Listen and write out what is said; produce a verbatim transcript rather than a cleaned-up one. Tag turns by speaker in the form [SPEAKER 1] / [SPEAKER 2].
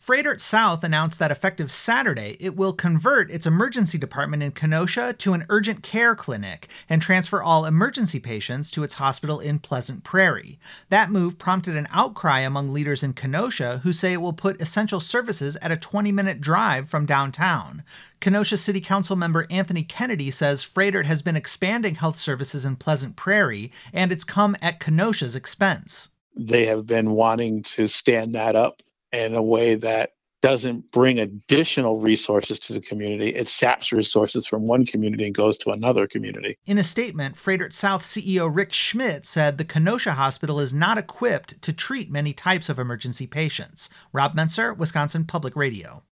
[SPEAKER 1] Froedtert South announced that effective Saturday, it will convert its emergency department in Kenosha to an urgent care clinic and transfer all emergency patients to its hospital in Pleasant Prairie. That move prompted an outcry among leaders in Kenosha who say it will put essential services at a twenty-minute drive from downtown. Kenosha City Council member Anthony Kennedy says Froedtert has been expanding health services in Pleasant Prairie, and it's come at Kenosha's expense.
[SPEAKER 2] They have been wanting to stand that up in a way that doesn't bring additional resources to the community. It saps resources from one community and goes to another community.
[SPEAKER 1] In a statement, Froedtert South C E O Rick Schmidt said the Kenosha Hospital is not equipped to treat many types of emergency patients. Rob Menser, Wisconsin Public Radio.